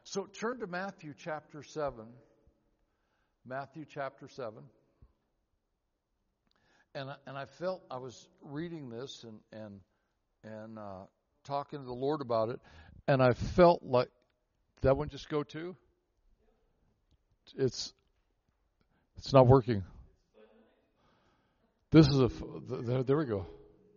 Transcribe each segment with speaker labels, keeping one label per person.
Speaker 1: So turn to Matthew chapter 7. Matthew chapter 7. And I felt I was reading this and talking to the Lord about it, and I felt like that one just go to. It's not working. This is there we go.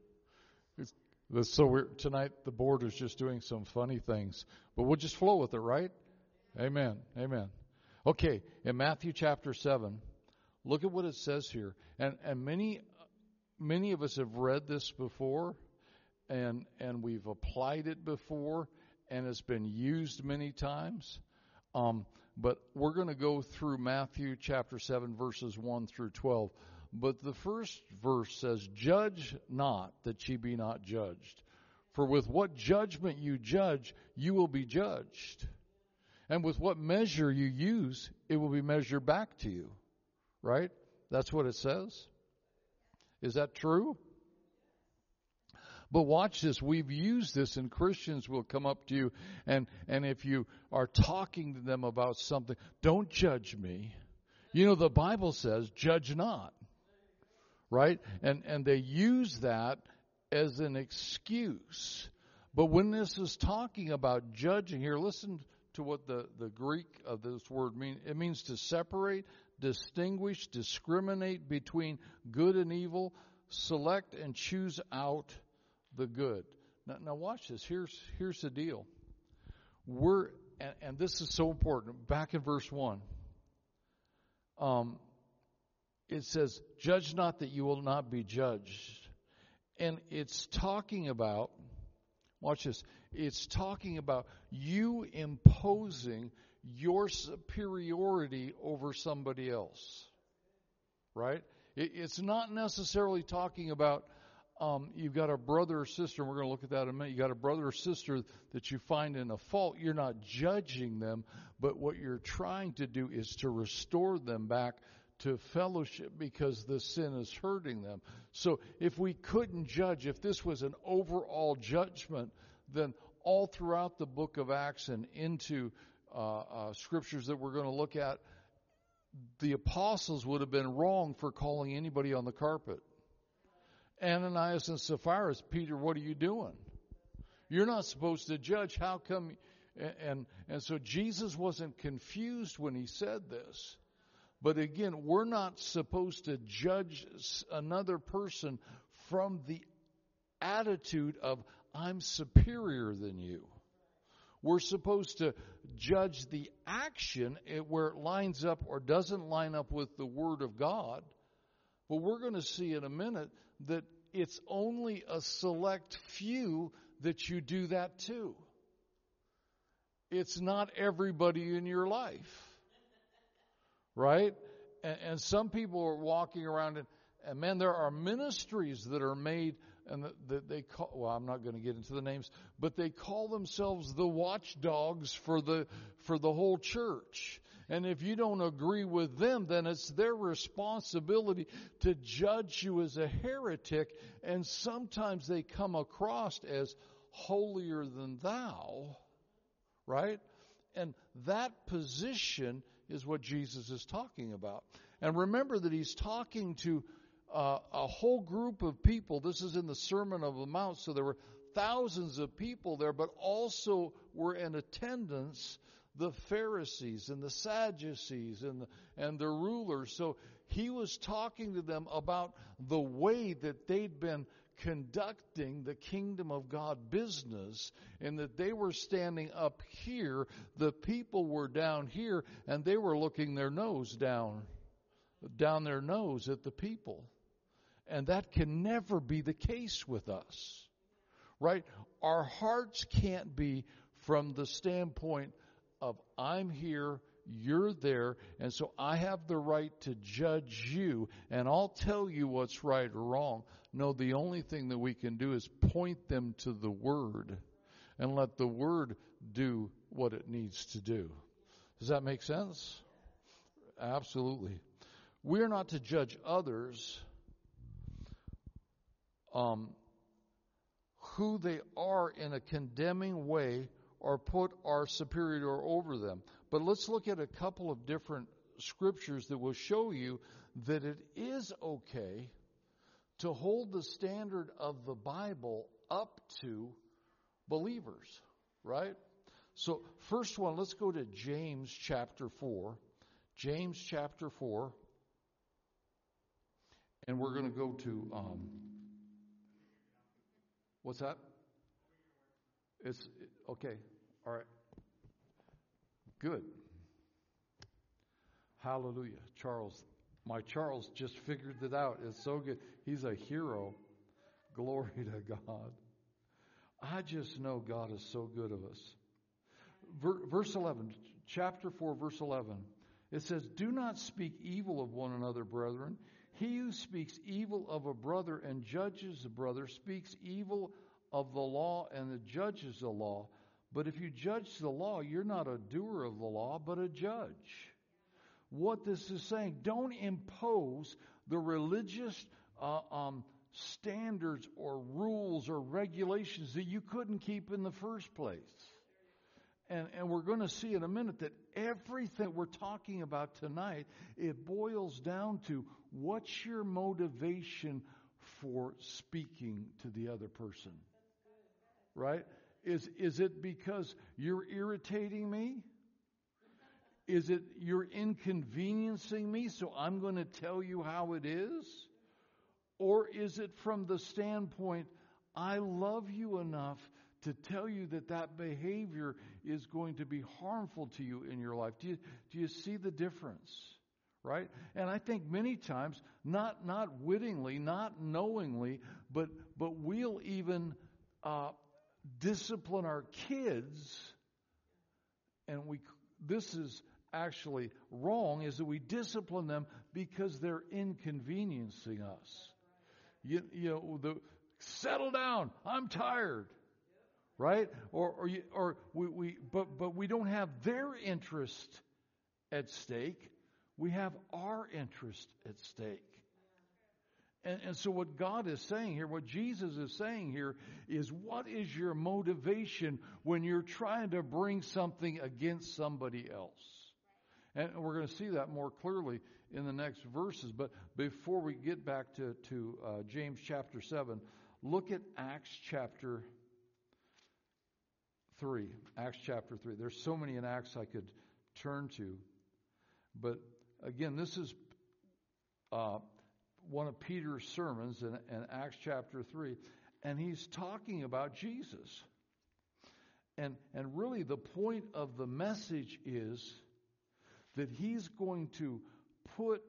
Speaker 1: So tonight the board is just doing some funny things, but we'll just flow with it, right? Amen. Amen. Okay, in Matthew chapter 7, look at what it says here. And many of us have read this before, and we've applied it before, and it's been used many times. But we're going to go through Matthew chapter 7, verses 1 through 12. But the first verse says, "Judge not, that ye be not judged. For with what judgment you judge, you will be judged. And with what measure you use, it will be measured back to you." Right? That's what it says. Is that true? But watch this. We've used this, and Christians will come up to you, and if you are talking to them about something, don't judge me. You know, the Bible says, judge not. Right? And they use that as an excuse. But when this is talking about judging here, listen to what the Greek of this word means. It means to separate, distinguish, discriminate between good and evil, select and choose out the good. Now watch this. Here's the deal. And this is so important. Back in verse 1. It says, "Judge not, that you will not be judged." And it's talking about, watch this, it's talking about you imposing your superiority over somebody else. Right? It's not necessarily talking about you've got a brother or sister, and we're going to look at that in a minute. You've got a brother or sister that you find in a fault. You're not judging them, but what you're trying to do is to restore them back to fellowship, because the sin is hurting them. So if we couldn't judge, if this was an overall judgment, then all throughout the book of Acts and into scriptures that we're going to look at, the apostles would have been wrong for calling anybody on the carpet. Ananias and Sapphira, Peter, what are you doing? You're not supposed to judge. How come? And so Jesus wasn't confused when he said this. But again, we're not supposed to judge another person from the attitude of, I'm superior than you. We're supposed to judge the action where it lines up or doesn't line up with the Word of God. But we're going to see in a minute that it's only a select few that you do that to. It's not everybody in your life. Right? And some people are walking around, and man, there are ministries that are made, and that they call, well, I'm not going to get into the names, but they call themselves the watchdogs for the whole church. And if you don't agree with them, then it's their responsibility to judge you as a heretic, and sometimes they come across as holier than thou, right? And that position is what Jesus is talking about. And remember that he's talking to a whole group of people. This is in the Sermon on the Mount, so there were thousands of people there, but also were in attendance the Pharisees and the Sadducees and the rulers. So he was talking to them about the way that they'd been conducting the kingdom of God business, and that they were standing up here, the people were down here, and they were looking their nose down their nose at the people. And that can never be the case with us, right? Our hearts can't be from the standpoint of, I'm here, you're there, and so I have the right to judge you, and I'll tell you what's right or wrong. No, the only thing that we can do is point them to the Word and let the Word do what it needs to do. Does that make sense? Absolutely. We're not to judge others who they are in a condemning way or put our superior over them. But let's look at a couple of different scriptures that will show you that it is okay to hold the standard of the Bible up to believers, right? So first one, let's go to James chapter 4. James chapter 4. And we're going to go to, what's that? It's, okay, all right. Good. Hallelujah. My Charles just figured it out. It's so good. He's a hero. Glory to God. I just know God is so good of us. Verse 11, chapter 4, verse 11. It says, "Do not speak evil of one another, brethren. He who speaks evil of a brother and judges a brother speaks evil of the law and judges the law. But if you judge the law, you're not a doer of the law, but a judge." What this is saying, don't impose the religious standards or rules or regulations that you couldn't keep in the first place. And we're going to see in a minute that everything we're talking about tonight, it boils down to what's your motivation for speaking to the other person, right? Is it because you're irritating me? Is it you're inconveniencing me, so I'm going to tell you how it is? Or is it from the standpoint, I love you enough to tell you that that behavior is going to be harmful to you in your life? Do you see the difference? Right? And I think many times, not wittingly, not knowingly, but we'll even discipline our kids, and this is actually wrong, is that we discipline them because they're inconveniencing us. You know, settle down, I'm tired. Right? But we don't have their interest at stake. We have our interest at stake. And so what God is saying here, what Jesus is saying here, is what is your motivation when you're trying to bring something against somebody else? And we're going to see that more clearly in the next verses. But before we get back to James chapter 7, look at Acts chapter 3. Acts chapter 3. There's so many in Acts I could turn to. But again, this is one of Peter's sermons in Acts chapter 3. And he's talking about Jesus. And really the point of the message is that he's going to put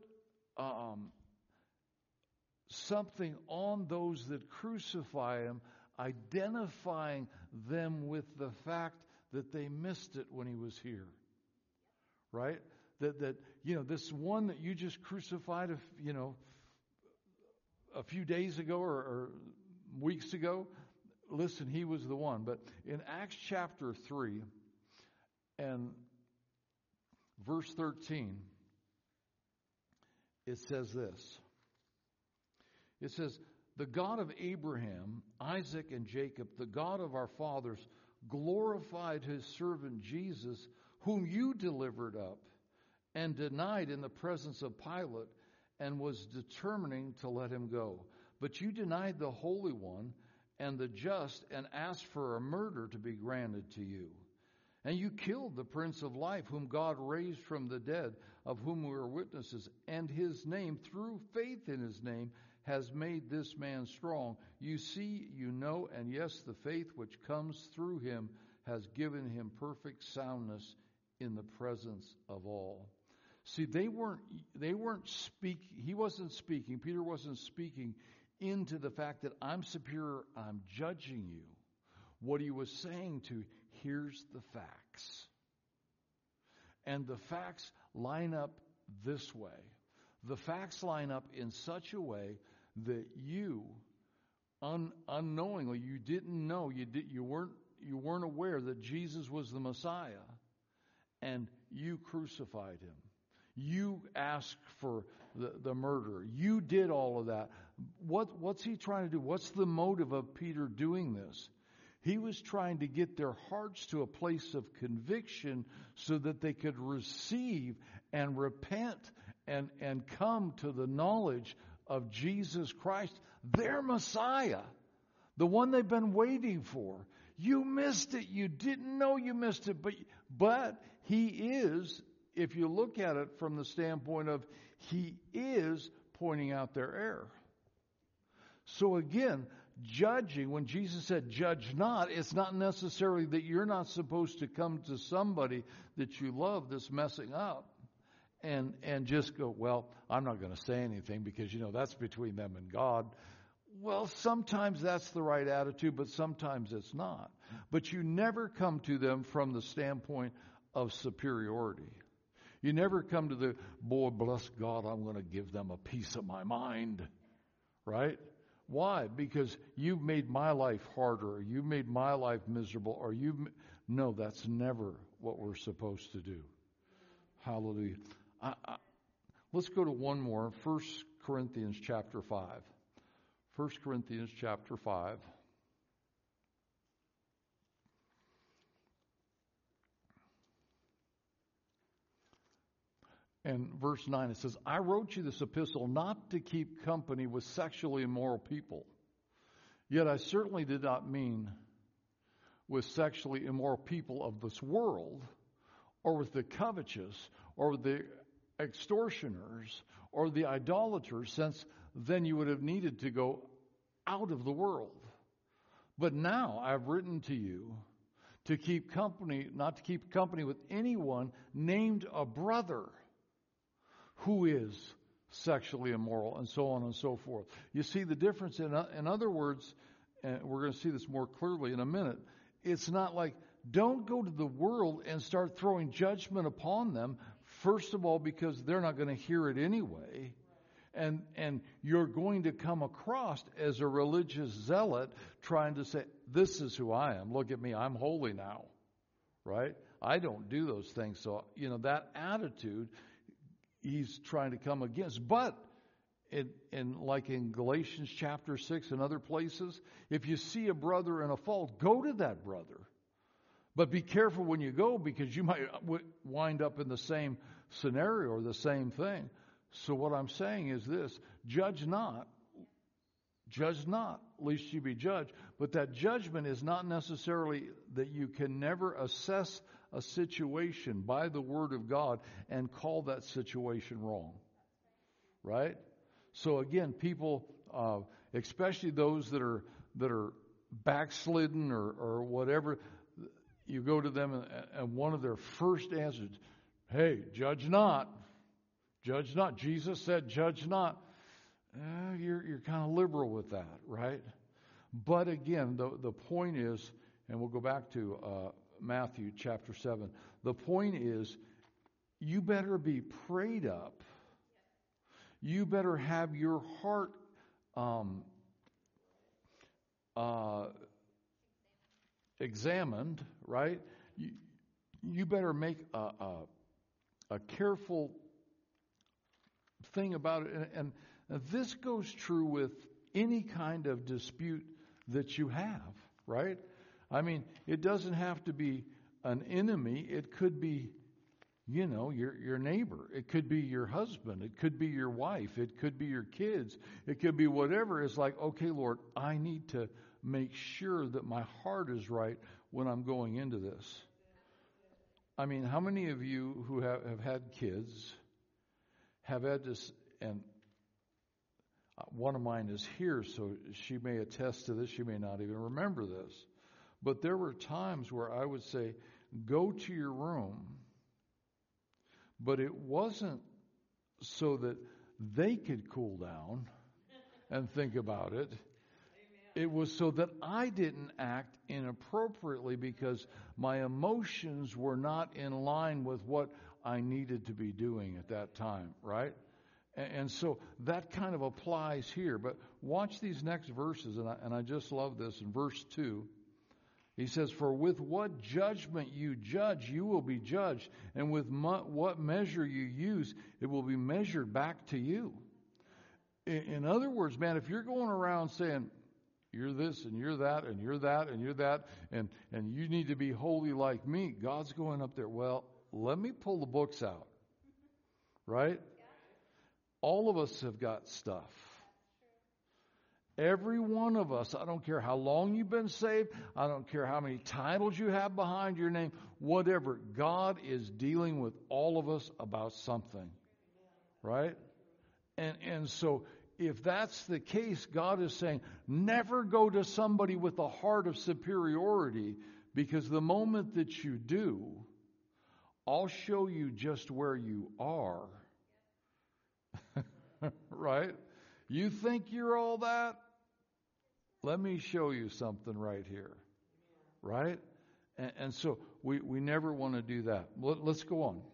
Speaker 1: something on those that crucify him, identifying them with the fact that they missed it when he was here. Right? That this one that you just crucified a few days ago or weeks ago, listen, he was the one. But in Acts chapter 3 and verse 13, it says this. It says, "The God of Abraham, Isaac, and Jacob, the God of our fathers, glorified his servant Jesus, whom you delivered up and denied in the presence of Pilate, and was determining to let him go. But you denied the Holy One and the just, and asked for a murder to be granted to you. And you killed the Prince of Life, whom God raised from the dead, of whom we are witnesses. And his name, through faith in his name, has made this man strong. You see, you know, and yes, the faith which comes through him has given him perfect soundness in the presence of all." See, they weren't speaking. He wasn't speaking. Peter wasn't speaking into the fact that I'm superior, I'm judging you. What he was saying to, here's the facts. And the facts line up this way. The facts line up in such a way that you, unknowingly, you didn't know, you weren't aware that Jesus was the Messiah, and you crucified him. You asked for the murder. You did all of that. What's he trying to do? What's the motive of Peter doing this? He was trying to get their hearts to a place of conviction so that they could receive and repent and come to the knowledge of Jesus Christ, their Messiah, the one they've been waiting for. You missed it. You didn't know you missed it. But He is, if you look at it from the standpoint of He is pointing out their error. So again, judging, when Jesus said judge not, it's not necessarily that you're not supposed to come to somebody that you love that's messing up and just go, well, I'm not going to say anything because, that's between them and God. Well, sometimes that's the right attitude, but sometimes it's not. But you never come to them from the standpoint of superiority. You never come to the, boy, bless God, I'm going to give them a piece of my mind, right? Why? Because you've made my life harder, or you've made my life miserable, or no, that's never what we're supposed to do. Hallelujah. Let's go to one more, 1 Corinthians chapter 5. 1 Corinthians chapter 5. And verse 9, it says, I wrote you this epistle not to keep company with sexually immoral people. Yet I certainly did not mean with sexually immoral people of this world, or with the covetous, or with the extortioners, or the idolaters, since then you would have needed to go out of the world. But now I've written to you to keep company, not to keep company with anyone named a brother who is sexually immoral, and so on and so forth. You see the difference? In other words, and we're going to see this more clearly in a minute, it's not like, don't go to the world and start throwing judgment upon them, first of all, because they're not going to hear it anyway. And you're going to come across as a religious zealot trying to say, this is who I am. Look at me. I'm holy now. Right? I don't do those things. So, that attitude he's trying to come against. But like in Galatians chapter 6 and other places, if you see a brother in a fault, go to that brother. But be careful when you go, because you might wind up in the same scenario or the same thing. So what I'm saying is this: judge not, lest you be judged. But that judgment is not necessarily that you can never assess a situation by the Word of God and call that situation wrong. Right? So again, people, especially those that are backslidden or whatever, you go to them and one of their first answers, hey, judge not. Judge not. Jesus said, judge not. You're kind of liberal with that, right? But again, the point is, and we'll go back to Matthew chapter 7. The point is, you better be prayed up. You better have your heart examined, right? You better make a careful thing about it. And this goes true with any kind of dispute that you have, right? I mean, it doesn't have to be an enemy. It could be, your neighbor. It could be your husband. It could be your wife. It could be your kids. It could be whatever. It's like, okay, Lord, I need to make sure that my heart is right when I'm going into this. I mean, how many of you who have had kids have had this, and one of mine is here, so she may attest to this, she may not even remember this. But there were times where I would say, go to your room, but it wasn't so that they could cool down and think about it. It was so that I didn't act inappropriately because my emotions were not in line with what I needed to be doing at that time, right? And so that kind of applies here. But watch these next verses, and I just love this. In verse 2, he says, for with what judgment you judge, you will be judged. And with what measure you use, it will be measured back to you. In other words, man, if you're going around saying, You're this and you're that and you're that and you're that and you need to be holy like me. God's going up there. Well, let me pull the books out. Right? All of us have got stuff. Every one of us, I don't care how long you've been saved, I don't care how many titles you have behind your name, whatever, God is dealing with all of us about something. Right? And so if that's the case, God is saying, never go to somebody with a heart of superiority, because the moment that you do, I'll show you just where you are. Right? You think you're all that? Let me show you something right here. Right? And so we never want to do that. Let's go on.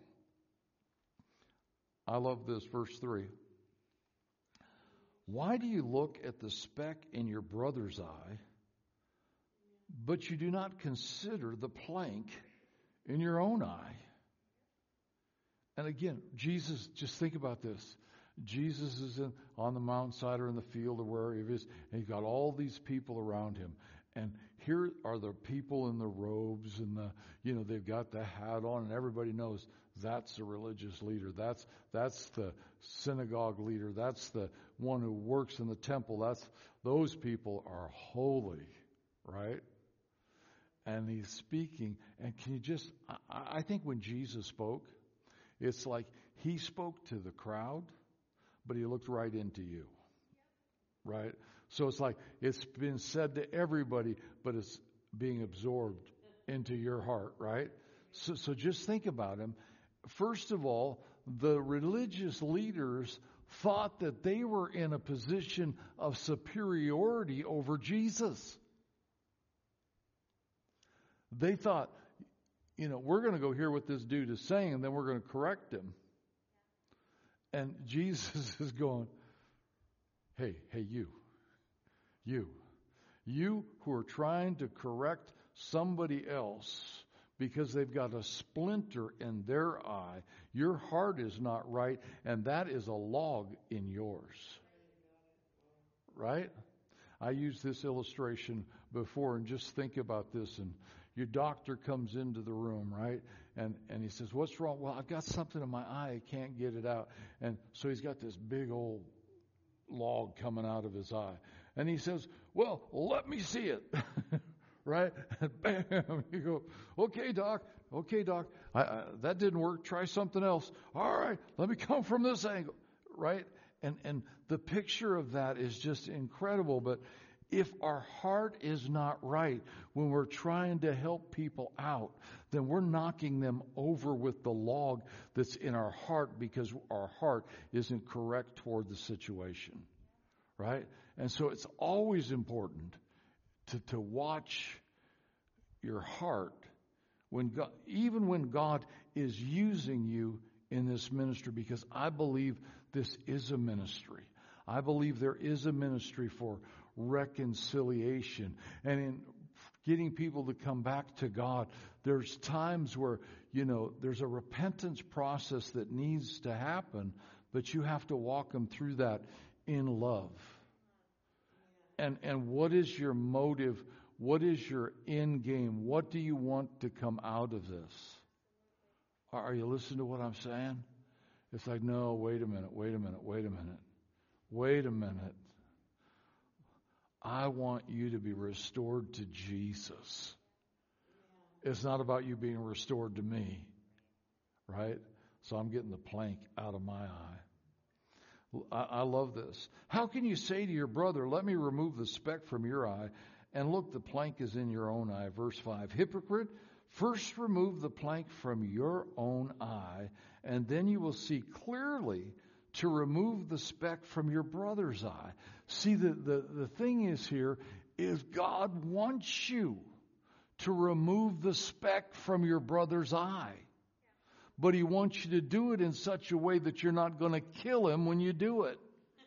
Speaker 1: I love this, verse 3. Why do you look at the speck in your brother's eye, but you do not consider the plank in your own eye? And again, Jesus, just think about this. Jesus is on the mountainside or in the field or wherever he is, and he's got all these people around him. And here are the people in the robes and they've got the hat on, and everybody knows that's the religious leader. That's the synagogue leader. That's the one who works in the temple. Those people are holy, right? And he's speaking, and can you just, I think when Jesus spoke, it's like he spoke to the crowd, but he looked right into you, right? So it's like it's been said to everybody, but it's being absorbed into your heart, right? So just think about him. First of all, the religious leaders thought that they were in a position of superiority over Jesus. They thought, we're going to go hear what this dude is saying, and then we're going to correct him. And Jesus is going, hey, you who are trying to correct somebody else because they've got a splinter in their eye, your heart is not right, and that is a log in yours. Right? I used this illustration before, and just think about this. And your doctor comes into the room, right? And he says, what's wrong? Well, I've got something in my eye. I can't get it out. And so he's got this big old log coming out of his eye. And he says, well, let me see it. Right? And bam, you go, okay, doc. That didn't work. Try something else. All right, let me come from this angle. Right? And the picture of that is just incredible. But if our heart is not right when we're trying to help people out, then we're knocking them over with the log that's in our heart, because our heart isn't correct toward the situation. Right? And so it's always important to watch your heart when God, even when God is using you in this ministry, because I believe this is a ministry. I believe there is a ministry for reconciliation and in getting people to come back to God. There's times where, there's a repentance process that needs to happen, but you have to walk them through that in love. And what is your motive? What is your end game? What do you want to come out of this? Are you listening to what I'm saying? It's like, no, wait a minute. I want you to be restored to Jesus. It's not about you being restored to me, right? So I'm getting the plank out of my eye. I love this. How can you say to your brother, let me remove the speck from your eye, and look, the plank is in your own eye? Verse 5, hypocrite, first remove the plank from your own eye, and then you will see clearly to remove the speck from your brother's eye. See, the thing is here is God wants you to remove the speck from your brother's eye. But he wants you to do it in such a way that you're not going to kill him when you do it.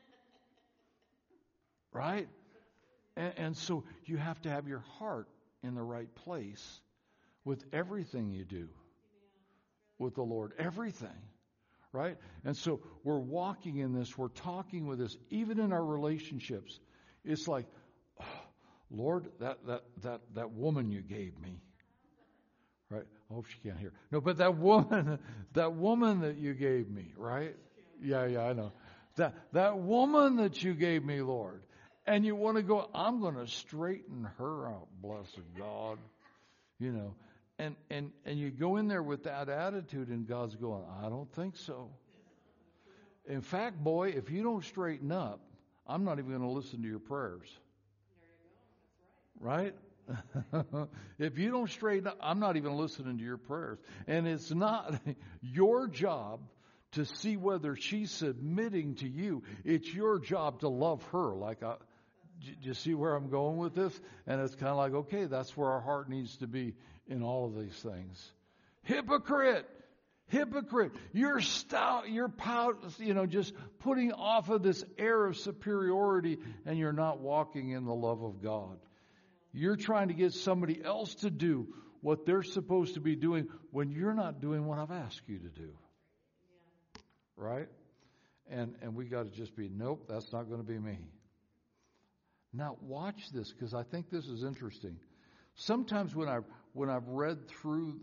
Speaker 1: Right? And so you have to have your heart in the right place with everything you do with the Lord. Everything. Right? And so we're walking in this. We're talking with this. Even in our relationships. It's like, Lord, that woman you gave me. Right? I hope she can't hear. No, but that woman that you gave me, right? Yeah, I know. That woman that you gave me, Lord. And you want to go, I'm going to straighten her out, blessed God. You know, and you go in there with that attitude, and God's going, I don't think so. In fact, boy, if you don't straighten up, I'm not even going to listen to your prayers. There you go. That's right. Right? If you don't straighten up, I'm not even listening to your prayers. And it's not your job to see whether she's submitting to you. It's your job to love her. Do you see where I'm going with this? And it's kind of like, okay, that's where our heart needs to be in all of these things. Hypocrite! You're stout, you're just putting off of this air of superiority, and you're not walking in the love of God. You're trying to get somebody else to do what they're supposed to be doing when you're not doing what I've asked you to do. Right? And we got to just be, nope, that's not going to be me. Now watch this, because I think this is interesting. Sometimes when I've read through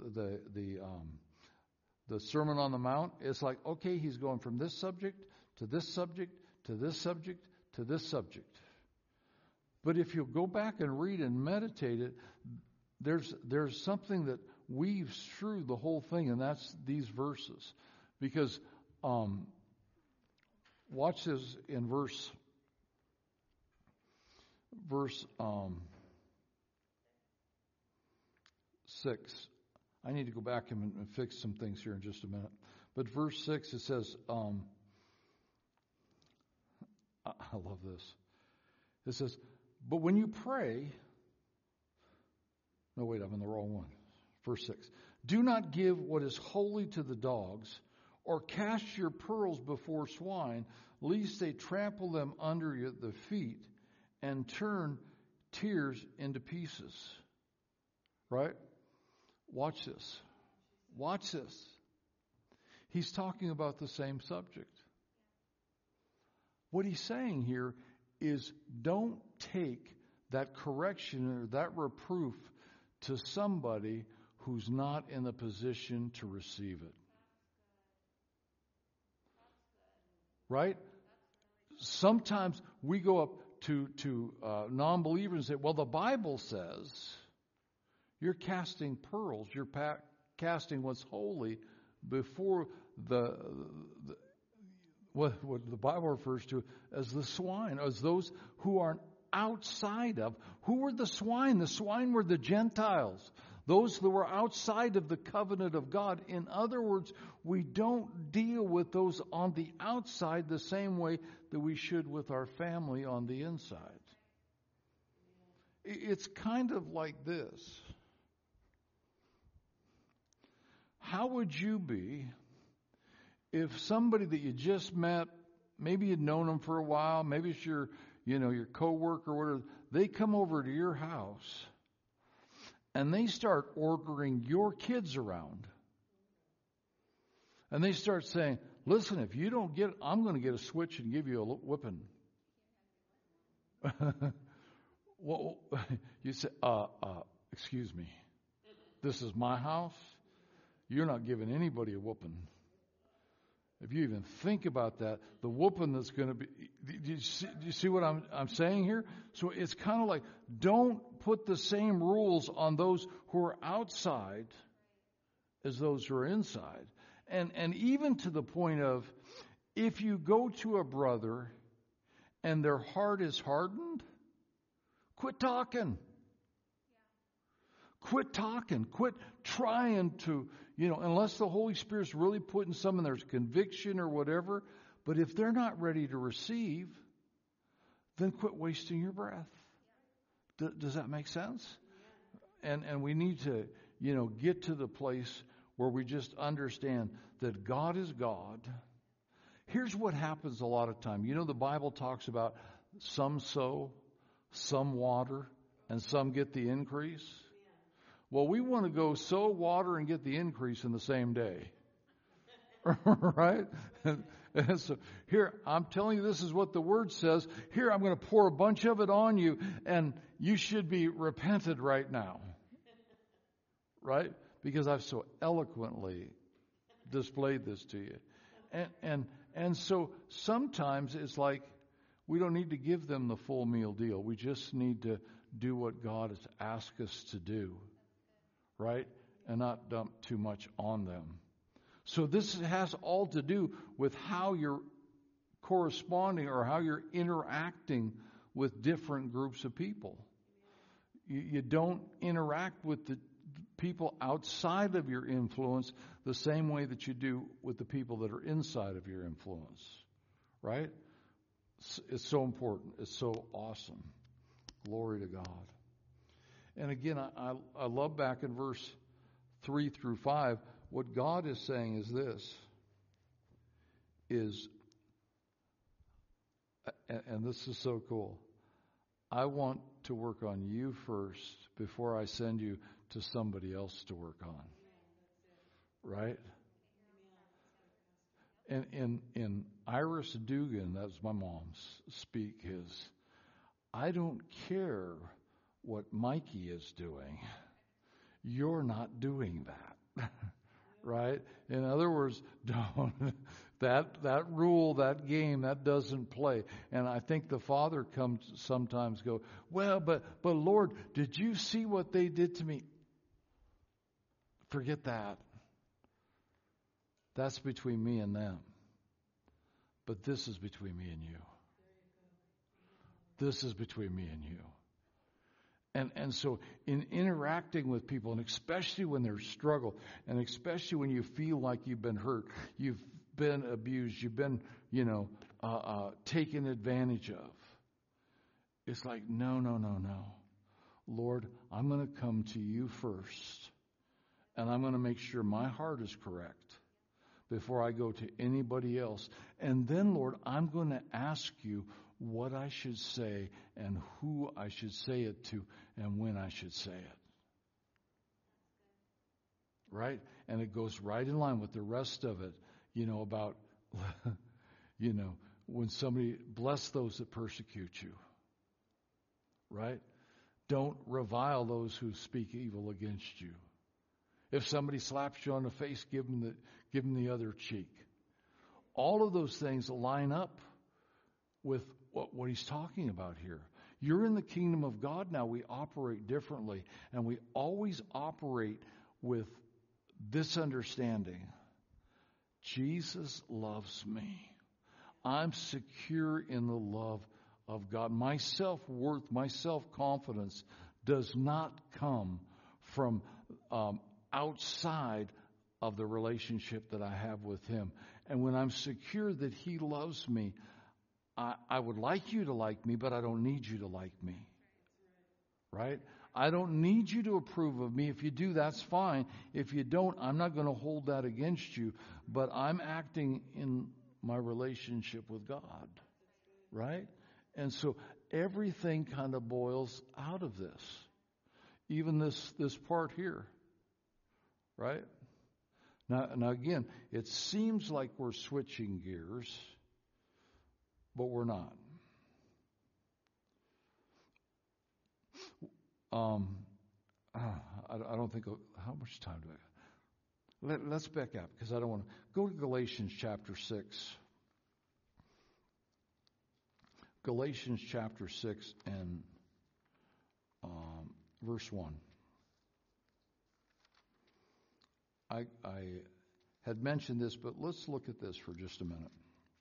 Speaker 1: the Sermon on the Mount, it's like, okay, he's going from this subject to this subject to this subject to this subject. But if you go back and read and meditate it, there's something that weaves through the whole thing, and that's these verses. Because watch this in verse 6. I need to go back and fix some things here in just a minute. But verse 6, it says, I love this. It says, but when you pray, no, wait, I'm in the wrong one. Verse 6. Do not give what is holy to the dogs, or cast your pearls before swine, lest they trample them under the feet and turn tears into pieces. Right? Watch this. Watch this. He's talking about the same subject. What he's saying here is don't take that correction or that reproof to somebody who's not in the position to receive it. Right? Sometimes we go up to non-believers and say, well, the Bible says you're casting pearls, you're casting what's holy before what the Bible refers to as the swine, as those who are outside of. Who were the swine? The swine were the Gentiles, those that were outside of the covenant of God. In other words, we don't deal with those on the outside the same way that we should with our family on the inside. It's kind of like this. How would you be if somebody that you just met, maybe you'd known them for a while, maybe it's your coworker or whatever, they come over to your house and they start ordering your kids around. And they start saying, listen, if you don't get it, I'm going to get a switch and give you a whipping. Well, you say, excuse me, this is my house. You're not giving anybody a whooping. If you even think about that, the whooping that's going to be... Do you see what I'm saying here? So it's kind of like, don't put the same rules on those who are outside as those who are inside. And even to the point of, if you go to a brother and their heart is hardened, quit talking. Quit talking. Quit trying to, unless the Holy Spirit's really putting some in there's conviction or whatever. But if they're not ready to receive, then quit wasting your breath. Does that make sense? And we need to, get to the place where we just understand that God is God. Here's what happens a lot of time. The Bible talks about some sow, some water, and some get the increase. Well, we want to go sow, water, and get the increase in the same day. Right? And so here, I'm telling you, this is what the Word says. Here, I'm going to pour a bunch of it on you, and you should be repented right now. Right? Because I've so eloquently displayed this to you. And so sometimes it's like we don't need to give them the full meal deal. We just need to do what God has asked us to do. Right? And not dump too much on them. So this has all to do with how you're corresponding or how you're interacting with different groups of people. You don't interact with the people outside of your influence the same way that you do with the people that are inside of your influence. Right? It's so important. It's so awesome. Glory to God. And again, I love back in verse 3 through 5, what God is saying is this, and this is so cool, I want to work on you first before I send you to somebody else to work on. Right? And in Iris Dugan, that's my mom's speak, is, I don't care what Mikey is doing. You're not doing that. Right? In other words, don't that rule, that game, that doesn't play. And I think the father comes sometimes go, well, but Lord, did you see what they did to me? Forget that. That's between me and them. But this is between me and you. This is between me and you. And so in interacting with people, and especially when there's struggle, and especially when you feel like you've been hurt, you've been abused, you've been, taken advantage of. It's like, no. Lord, I'm going to come to you first, and I'm going to make sure my heart is correct before I go to anybody else. And then, Lord, I'm going to ask you what I should say and who I should say it to and when I should say it. Right? And it goes right in line with the rest of it, about, when somebody, bless those that persecute you. Right? Don't revile those who speak evil against you. If somebody slaps you on the face, give them the other cheek. All of those things line up with what he's talking about here. You're in the kingdom of God now. We operate differently, and we always operate with this understanding. Jesus loves me. I'm secure in the love of God. My self-worth, my self-confidence does not come from outside of the relationship that I have with him. And when I'm secure that he loves me, I would like you to like me, but I don't need you to like me. Right? I don't need you to approve of me. If you do, that's fine. If you don't, I'm not going to hold that against you. But I'm acting in my relationship with God. Right? And so everything kind of boils out of this. Even this part here. Right? Now again, it seems like we're switching gears, but we're not. I don't think, how much time do I have? Let's back up, because I don't want to. Go to Galatians chapter 6. Galatians chapter 6 and verse 1. I had mentioned this, but let's look at this for just a minute.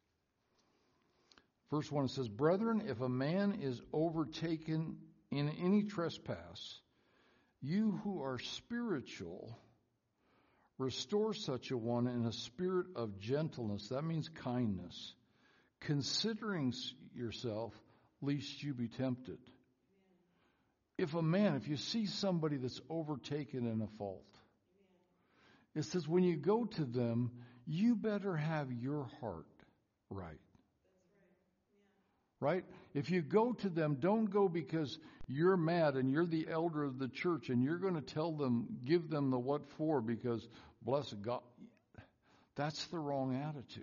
Speaker 1: Verse 1 says, Brethren, if a man is overtaken in any trespass, you who are spiritual, restore such a one in a spirit of gentleness. That means kindness. Considering yourself, lest you be tempted. If you see somebody that's overtaken in a fault, it says when you go to them, you better have your heart right. Right? If you go to them, don't go because you're mad and you're the elder of the church and you're going to give them the what for because, bless God, That's the wrong attitude.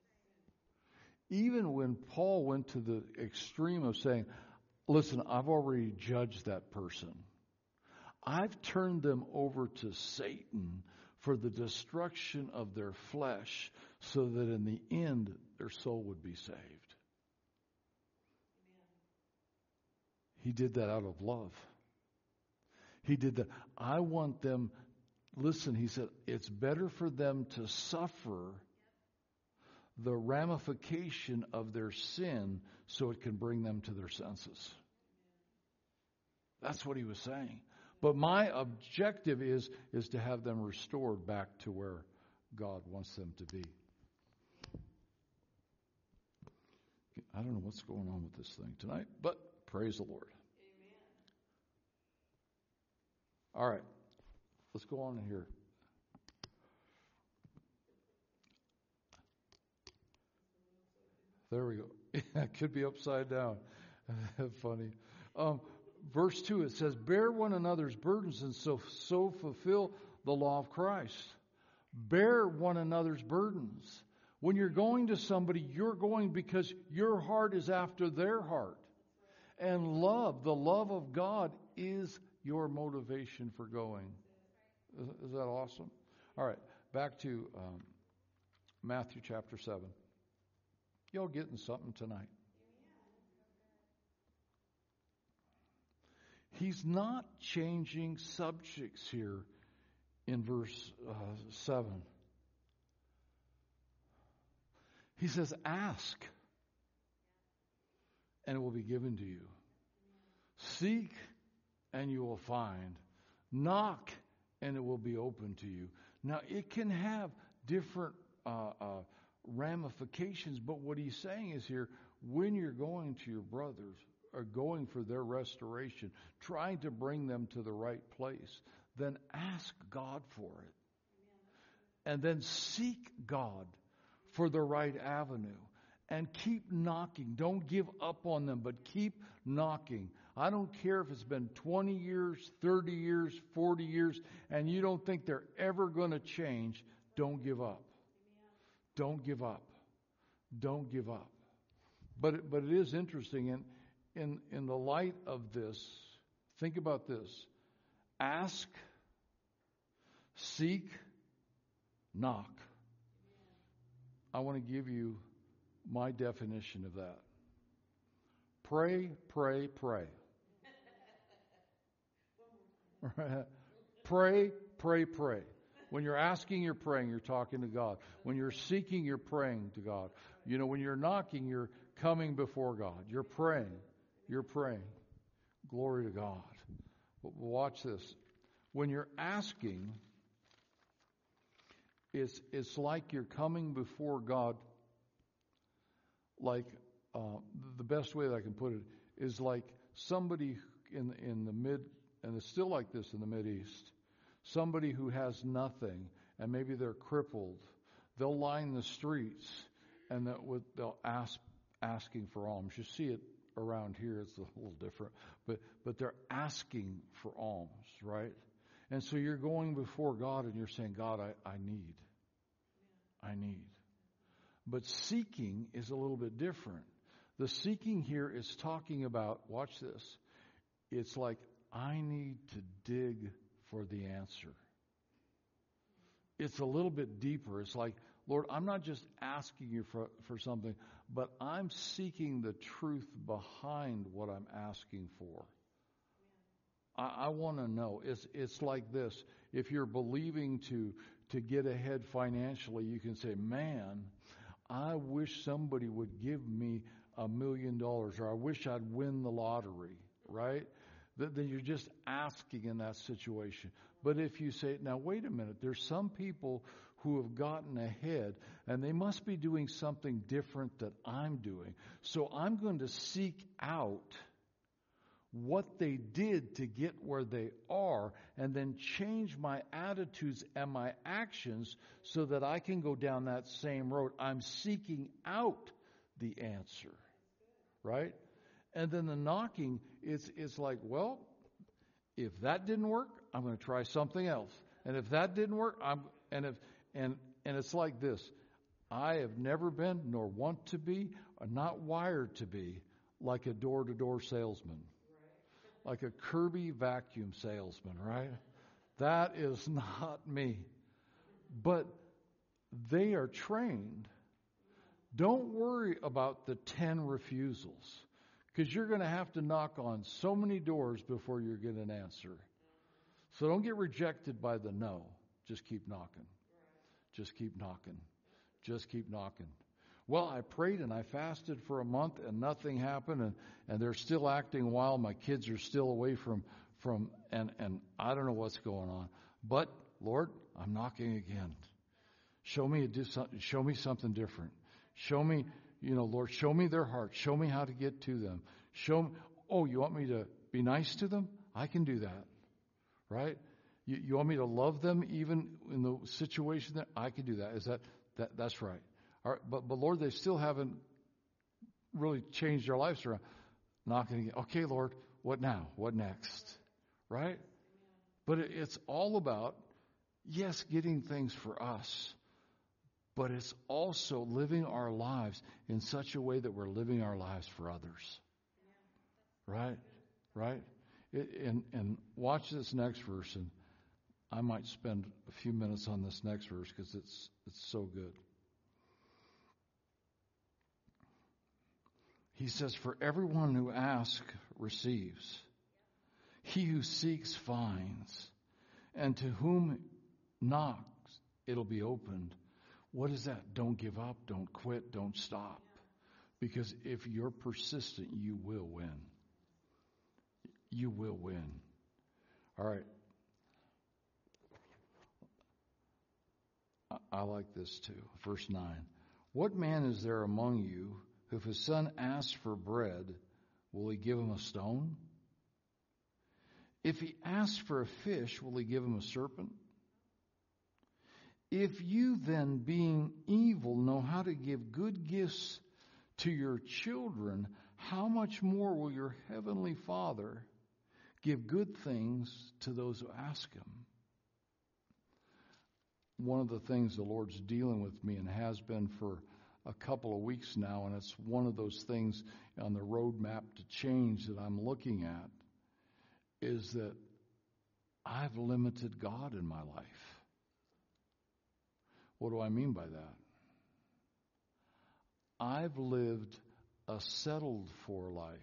Speaker 1: Even when Paul went to the extreme of saying, listen, I've already judged that person. I've turned them over to Satan for the destruction of their flesh so that in the end their soul would be saved. He did that out of love. He did that. I want them, listen, he said, it's better for them to suffer the ramification of their sin so it can bring them to their senses. That's what he was saying. But my objective is to have them restored back to where God wants them to be. I don't know what's going on with this thing tonight, but praise the Lord. Amen. All right, let's go on here. There we go. It could be upside down. Funny. Verse 2, it says, bear one another's burdens and so fulfill the law of Christ. Bear one another's burdens. When you're going to somebody, you're going because your heart is after their heart. And love, the love of God, is your motivation for going. Is that awesome? All right, back to Matthew chapter 7. Y'all getting something tonight? He's not changing subjects here in verse 7. He says, ask, and it will be given to you. Seek, and you will find. Knock, and it will be open to you. Now, it can have different ramifications, but what he's saying is here, when you're going to your brothers, or going for their restoration, trying to bring them to the right place, then ask God for it. And then seek God for the right avenue. And keep knocking. Don't give up on them, but keep knocking. I don't care if it's been 20 years, 30 years, 40 years, and you don't think they're ever going to change. Don't give up. Don't give up. Don't give up. But it is interesting, in the light of this, think about this. Ask, seek, knock. I want to give you my definition of that. Pray, pray, pray. Pray, pray, pray. When you're asking, you're praying, you're talking to God. When you're seeking, you're praying to God. You know, when you're knocking, you're coming before God. You're praying. You're praying. Glory to God. But watch this. When you're asking, it's like you're coming before God. Like the best way that I can put it is like somebody in the mid, and it's still like this in the Mideast. Somebody who has nothing, and maybe they're crippled. They'll line the streets, and they'll asking for alms. You see it around here, it's a little different, but they're asking for alms, right? And so you're going before God and you're saying, God, I need. But seeking is a little bit different. The seeking here is talking about, watch this, it's like, I need to dig for the answer. It's a little bit deeper. It's like, Lord, I'm not just asking you for something, but I'm seeking the truth behind what I'm asking for. I want to know. It's like this. If you're believing to get ahead financially, you can say, man, I wish somebody would give me $1 million, or I wish I'd win the lottery, right? Then you're just asking in that situation. But if you say, now wait a minute, there's some people who have gotten ahead, and they must be doing something different that I'm doing. So I'm going to seek out what they did to get where they are, and then change my attitudes and my actions so that I can go down that same road. I'm seeking out the answer, right? And then the knocking, it's like, well, if that didn't work, I'm going to try something else. And if that didn't work, and And it's like this. I have never been, nor want to be, or not wired to be, like a door-to-door salesman. Like a Kirby vacuum salesman, right? That is not me. But they are trained. Don't worry about the 10 refusals, because you're going to have to knock on so many doors before you get an answer. So don't get rejected by the no. Just keep knocking. Just keep knocking. Just keep knocking. Well, I prayed and I fasted for a month and nothing happened, and they're still acting wild. My kids are still away from and I don't know what's going on. But Lord, I'm knocking again. Show me something different. Show me, Lord, show me their heart. Show me how to get to them. Show me, you want me to be nice to them? I can do that. Right? You want me to love them even in the situation that I can do that? That's right. All right, but Lord, they still haven't really changed their lives around. Knocking again. Okay, Lord, what now? What next? Right? But it's all about, yes, getting things for us, but it's also living our lives in such a way that we're living our lives for others. Right? Right? And watch this next verse, and I might spend a few minutes on this next verse because it's so good. He says, for everyone who asks receives. He who seeks finds. And to whom knocks, it'll be opened. What is that? Don't give up. Don't quit. Don't stop. Because if you're persistent, you will win. You will win. All right. I like this too. Verse 9. What man is there among you, if his son asks for bread, will he give him a stone? If he asks for a fish, will he give him a serpent? If you then, being evil, know how to give good gifts to your children, how much more will your heavenly Father give good things to those who ask him? One of the things the Lord's dealing with me and has been for a couple of weeks now, and it's one of those things on the roadmap to change that I'm looking at, is that I've limited God in my life. What do I mean by that? I've lived a settled for life.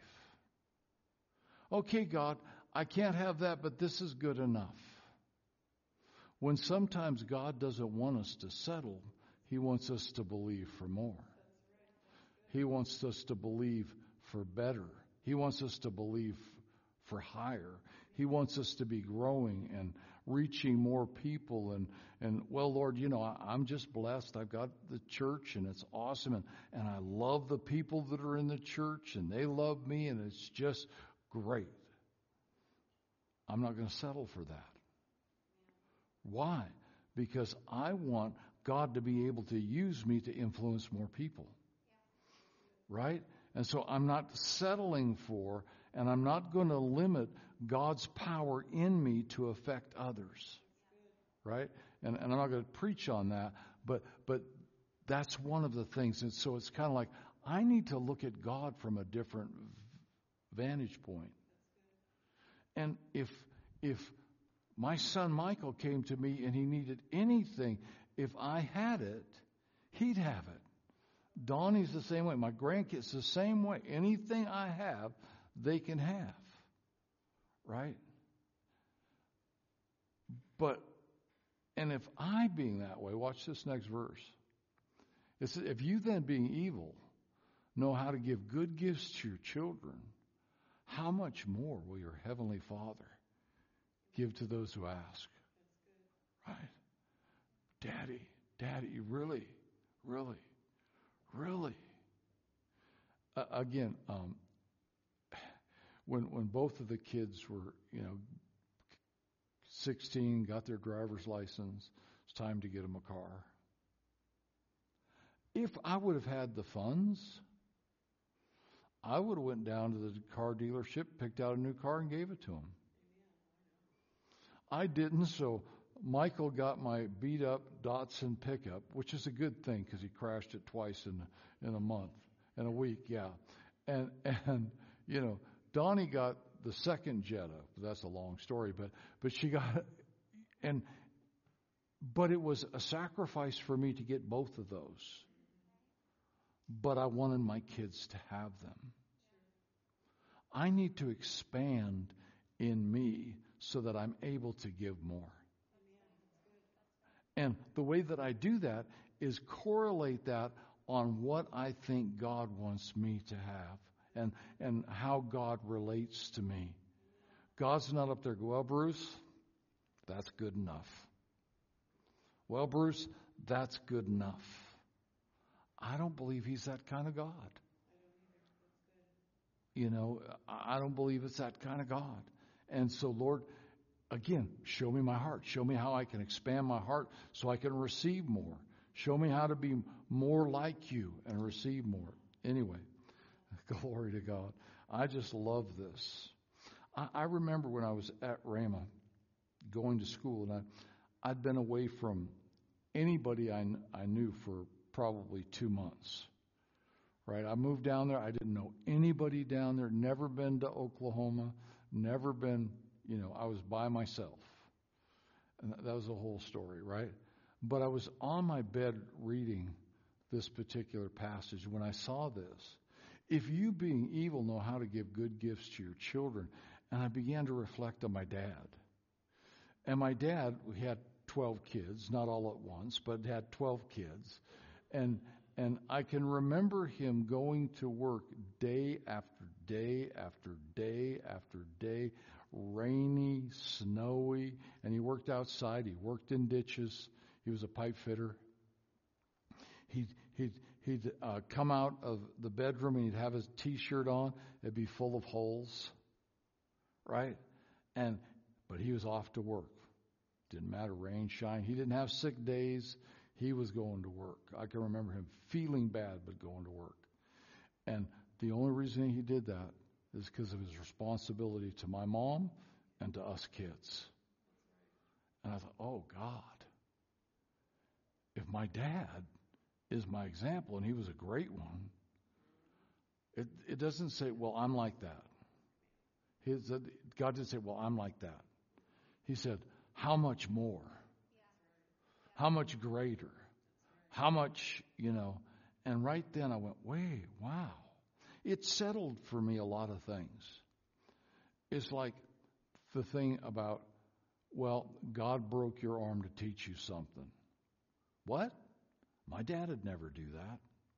Speaker 1: Okay, God, I can't have that, but this is good enough. When sometimes God doesn't want us to settle, He wants us to believe for more. He wants us to believe for better. He wants us to believe for higher. He wants us to be growing and reaching more people. And well, Lord, I'm just blessed. I've got the church and it's awesome. And I love the people that are in the church and they love me and it's just great. I'm not going to settle for that. Why? Because I want God to be able to use me to influence more people. Right? And so I'm not settling for, and I'm not going to limit God's power in me to affect others. Right? And I'm not going to preach on that, but that's one of the things. And so it's kind of like, I need to look at God from a different vantage point. And if my son Michael came to me and he needed anything, if I had it, he'd have it. Donnie's the same way. My grandkids the same way. Anything I have, they can have. Right? And if I being that way, watch this next verse. It says, if you then being evil know how to give good gifts to your children, how much more will your heavenly Father give to those who ask? Right? Daddy, really? Again, when both of the kids were, 16, got their driver's license, it's time to get them a car. If I would have had the funds, I would have went down to the car dealership, picked out a new car, and gave it to them. I didn't, so Michael got my beat up Datsun pickup, which is a good thing because he crashed it twice in a week, yeah. And Donnie got the second Jetta. That's a long story, but she got but it was a sacrifice for me to get both of those. But I wanted my kids to have them. I need to expand in me so that I'm able to give more. And the way that I do that is correlate that on what I think God wants me to have and how God relates to me. God's not up there, well, Bruce, that's good enough. Well, Bruce, that's good enough. I don't believe he's that kind of God. I don't believe it's that kind of God. And so, Lord, again, show me my heart. Show me how I can expand my heart so I can receive more. Show me how to be more like you and receive more. Anyway, glory to God. I just love this. I remember when I was at Rhema going to school, and I'd been away from anybody I knew for probably 2 months. Right? I moved down there. I didn't know anybody down there. Never been to Oklahoma. Never been, I was by myself. And that was the whole story, right? But I was on my bed reading this particular passage when I saw this. If you being evil know how to give good gifts to your children, and I began to reflect on my dad. And my dad, we had 12 kids, not all at once, but had 12 kids. And I can remember him going to work day after day after day after day, rainy, snowy, and he worked outside. He worked in ditches. He was a pipe fitter. He'd come out of the bedroom and he'd have his T-shirt on. It'd be full of holes, right? But he was off to work. Didn't matter, rain, shine. He didn't have sick days. He was going to work. I can remember him feeling bad, but going to work. And the only reason he did that is because of his responsibility to my mom and to us kids. And I thought, oh, God, if my dad is my example, and he was a great one, it doesn't say, well, I'm like that. God didn't say, well, I'm like that. He said, how much more? How much greater? How much, And right then I went, wait, wow. It settled for me a lot of things. It's like the thing about, well, God broke your arm to teach you something. What? My dad would never do that.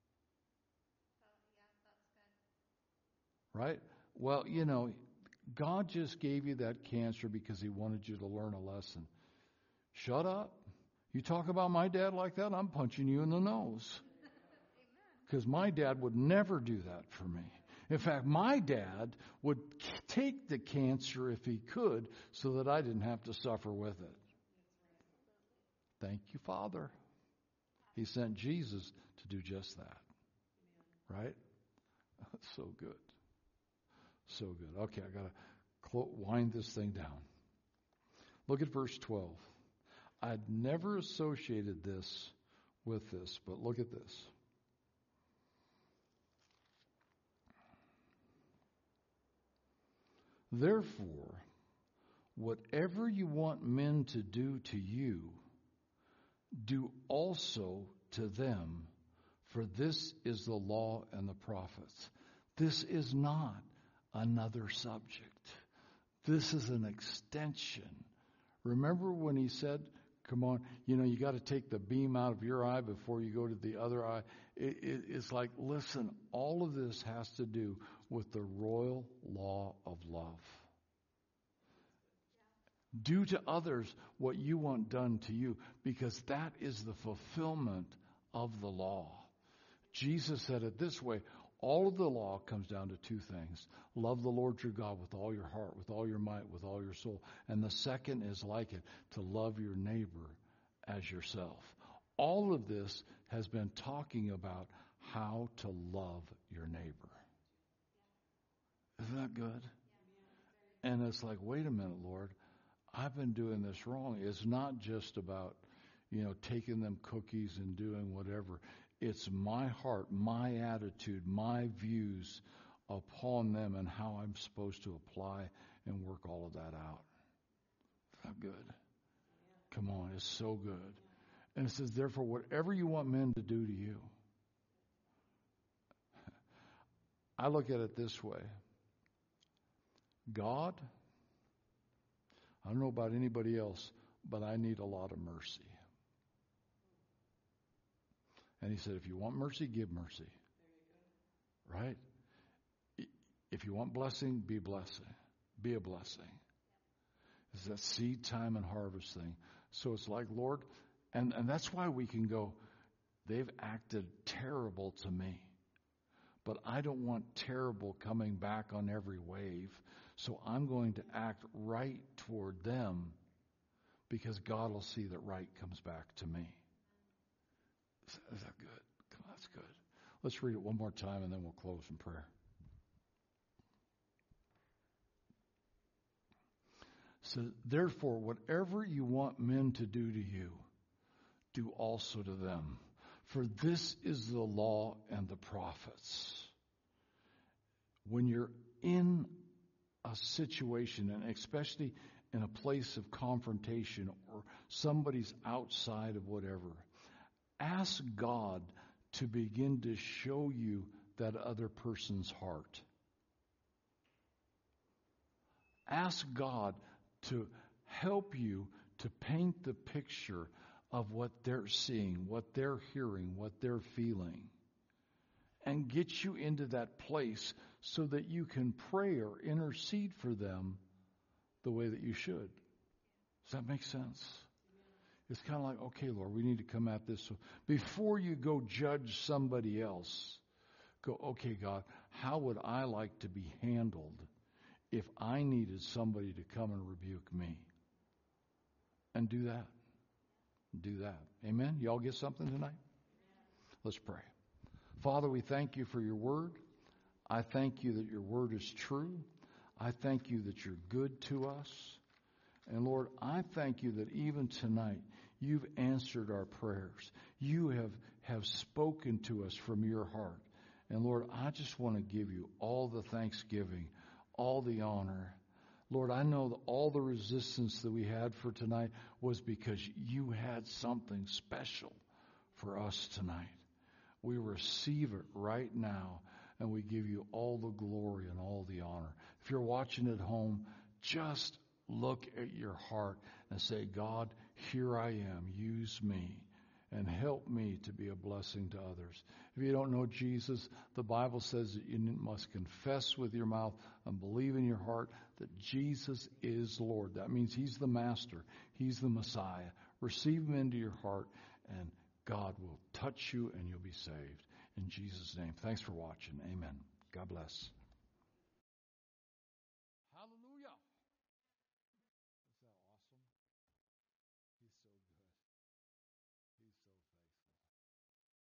Speaker 1: Right? Well, God just gave you that cancer because he wanted you to learn a lesson. Shut up. You talk about my dad like that, I'm punching you in the nose. Because my dad would never do that for me. In fact, my dad would take the cancer if he could so that I didn't have to suffer with it. Thank you, Father. He sent Jesus to do just that. Right? So good. So good. Okay, I got to wind this thing down. Look at verse 12. I'd never associated this with this, but look at this. Therefore, whatever you want men to do to you, do also to them, for this is the law and the prophets. This is not another subject. This is an extension. Remember when he said, come on, you got to take the beam out of your eye before you go to the other eye. It's like, listen, all of this has to do with the royal law of love. Do to others what you want done to you, because that is the fulfillment of the law. Jesus said it this way, all of the law comes down to two things. Love the Lord your God with all your heart, with all your might, with all your soul. And the second is like it, to love your neighbor as yourself. All of this has been talking about how to love your neighbor. Isn't that good? And it's like, wait a minute, Lord. I've been doing this wrong. It's not just about, taking them cookies and doing whatever. It's my heart, my attitude, my views upon them and how I'm supposed to apply and work all of that out. How good. Come on, it's so good. And it says, therefore, whatever you want men to do to you. I look at it this way. God, I don't know about anybody else, but I need a lot of mercy. And he said, if you want mercy, give mercy. Right? If you want blessing, be blessing. Be a blessing. It's that seed time and harvest thing. So it's like, Lord, and that's why we can go, they've acted terrible to me. But I don't want terrible coming back on every wave. So I'm going to act right toward them because God will see that right comes back to me. Is that good? Come on, that's good. Let's read it one more time and then we'll close in prayer. So, therefore, whatever you want men to do to you, do also to them. For this is the law and the prophets. When you're in a situation, and especially in a place of confrontation or somebody's outside of whatever, ask God to begin to show you that other person's heart. Ask God to help you to paint the picture of what they're seeing, what they're hearing, what they're feeling, and get you into that place so that you can pray or intercede for them the way that you should. Does that make sense? It's kind of like, okay, Lord, we need to come at this. So before you go judge somebody else, go, okay, God, how would I like to be handled if I needed somebody to come and rebuke me? And do that. Do that. Amen? Y'all get something tonight? Let's pray. Father, we thank you for your word. I thank you that your word is true. I thank you that you're good to us. And Lord, I thank you that even tonight you've answered our prayers. You have spoken to us from your heart. And Lord, I just want to give you all the thanksgiving, all the honor. Lord, I know that all the resistance that we had for tonight was because you had something special for us tonight. We receive it right now, and we give you all the glory and all the honor. If you're watching at home, just look at your heart and say, God, here I am. Use me and help me to be a blessing to others. If you don't know Jesus, the Bible says that you must confess with your mouth and believe in your heart that Jesus is Lord. That means he's the master. He's the Messiah. Receive him into your heart, and God will touch you and you'll be saved. In Jesus' name. Thanks for watching. Amen. God bless.